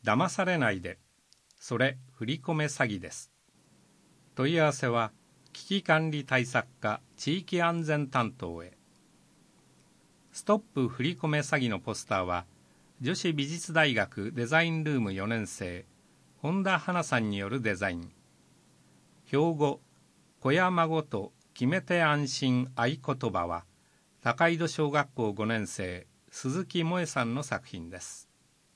騙されないで、それ振り込め詐欺です。問い合わせは危機管理対策課地域安全担当へ。ストップ振り込め詐欺のポスターは、女子美術大学デザインルーム4年生、本田花さんによるデザイン。標語、子や孫と決めて安心合言葉は、高井戸小学校5年生、鈴木萌さんの作品です。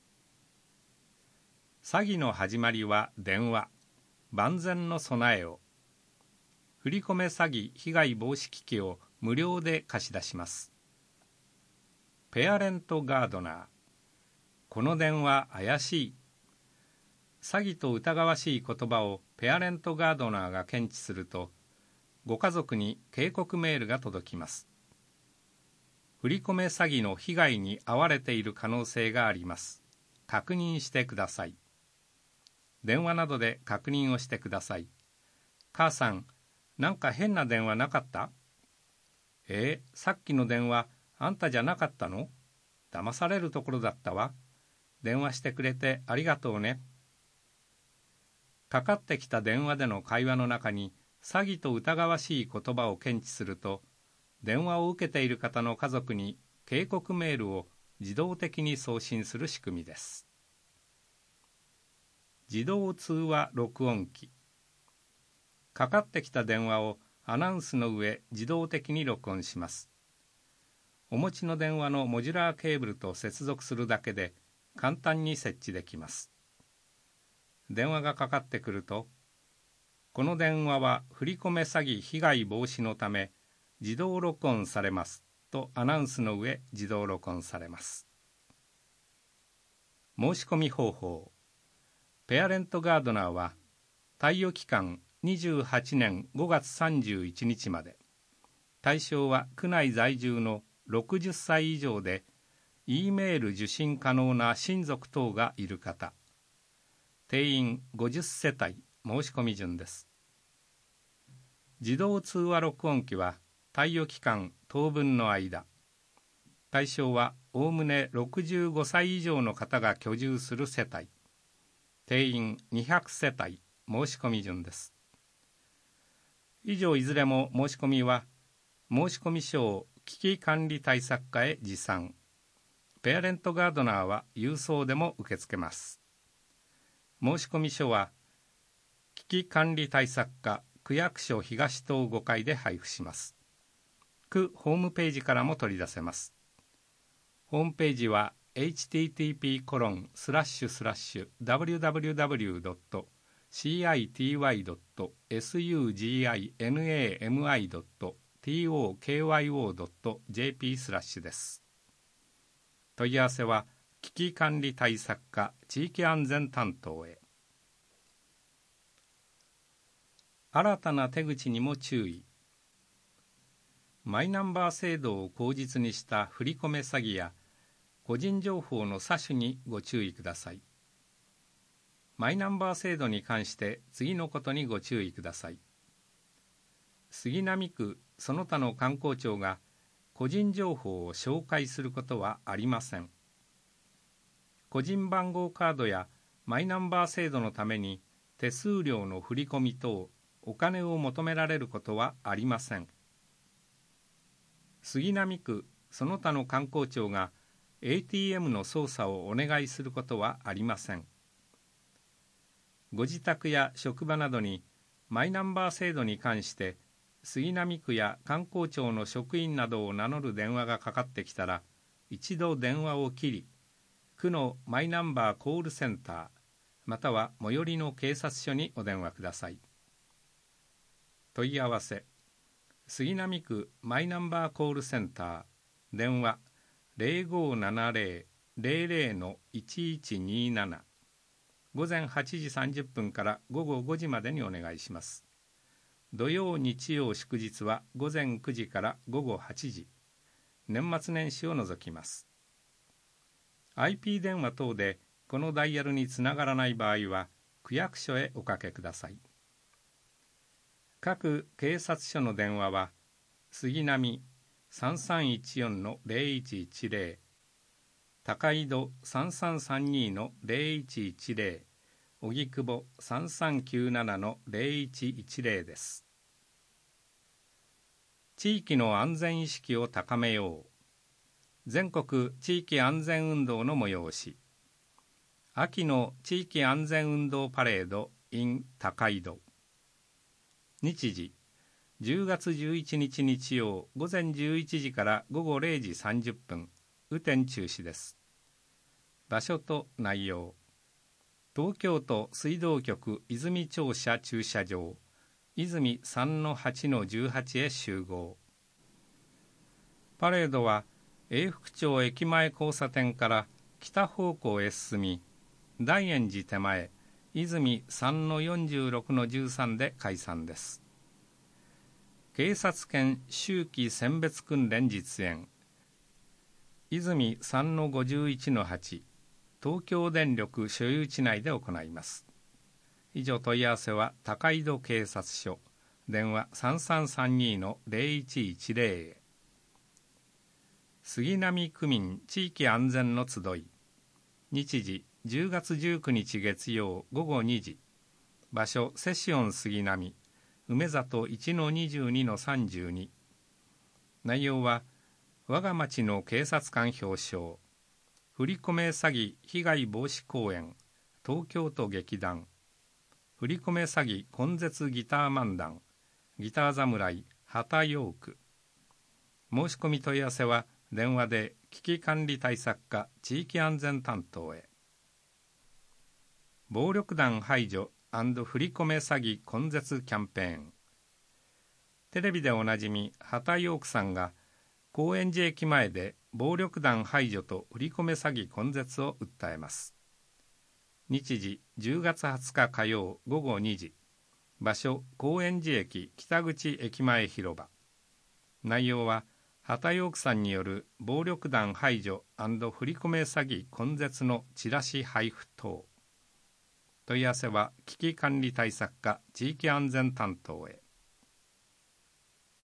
詐欺の始まりは電話。万全の備えを。振り込め詐欺被害防止機器を無料で貸し出します。ペアレントガードナー。この電話怪しい。詐欺と疑わしい言葉をペアレントガードナーが検知すると、ご家族に警告メールが届きます。振り込め詐欺の被害に遭われている可能性があります。確認してください。電話などで確認をしてください。母さん、なんか変な電話なかった？さっきの電話、あんたじゃなかったの？騙されるところだったわ。電話してくれてありがとうね。かかってきた電話での会話の中に詐欺と疑わしい言葉を検知すると、電話を受けている方の家族に警告メールを自動的に送信する仕組みです。自動通話録音機。かかってきた電話をアナウンスの上自動的に録音します。お持ちの電話のモジュラーケーブルと接続するだけで簡単に設置できます。電話がかかってくると、この電話は振り込め詐欺被害防止のため自動録音されますとアナウンスの上自動録音されます。申し込み方法。ペアレントガードナーは貸与期間28年5月31日まで。対象は区内在住の60歳以上で E メール受信可能な親族等がいる方。定員50世帯申し込み順です。自動通話録音機は貸与期間当分の間。対象はおおむね65歳以上の方が居住する世帯。定員200世帯申し込み順です。以上いずれも申し込みは申込書を危機管理対策課へ持参。ペアレントガードナーは郵送でも受け付けます。申込書は危機管理対策課区役所東棟5階で配布します。区ホームページからも取り出せます。ホームページは http://www.citynami.tokyo.jp/ です。問い合わせは危機管理対策課地域安全担当へ。新たな手口にも注意。マイナンバー制度を口実にした振り込め詐欺や個人情報の詐取にご注意ください。マイナンバー制度に関して次のことにご注意ください。杉並区その他の観光庁が個人情報を紹介することはありません。個人番号カードやマイナンバー制度のために手数料の振り込み等お金を求められることはありません。杉並区その他の観光庁が ATM の操作をお願いすることはありません。ご自宅や職場などにマイナンバー制度に関して杉並区や観光庁の職員などを名乗る電話がかかってきたら、一度電話を切り、区のマイナンバーコールセンター、または最寄りの警察署にお電話ください。問い合わせ。杉並区マイナンバーコールセンター、電話 0570-00-1127、午前8時30分から午後5時までにお願いします。土曜日曜祝日は午前9時から午後8時、年末年始を除きます。IP 電話等でこのダイヤルにつながらない場合は区役所へおかけください。各警察署の電話は杉並 3314-0110、 高井戸3332-0110、荻窪3397-0110です。地域の安全意識を高めよう。全国地域安全運動の催し。秋の地域安全運動パレード in 高井戸。日時、10月11日日曜午前11時から午後0時30分、雨天中止です。場所と内容。東京都水道局泉庁舎駐車場、泉 3-8-18 へ集合。パレードは永福町駅前交差点から北方向へ進み、大円寺手前、泉 3-46-13 で解散です。警察犬秋季選別訓練実演、泉 3-51-8、東京電力所有地内で行います。以上問い合わせは高井戸警察署、電話 3332-0110 へ。杉並区民地域安全の集い。日時10月19日月曜午後2時。場所セシオン杉並、梅里 1-22-32。内容は我が町の警察官表彰、振り込め詐欺被害防止講演、東京都劇団、振り込め詐欺根絶ギター漫談、ギター侍畑陽区。申し込み問い合わせは電話で危機管理対策課地域安全担当へ。暴力団排除&振り込め詐欺根絶キャンペーン。テレビでおなじみ畑陽区さんが高円寺駅前で暴力団排除と振り込め詐欺根絶を訴えます。日時10月20日火曜午後2時。場所高円寺駅北口駅前広場。内容は畑陽区さんによる暴力団排除&振り込め詐欺根絶のチラシ配布等。問い合わせは危機管理対策課地域安全担当へ。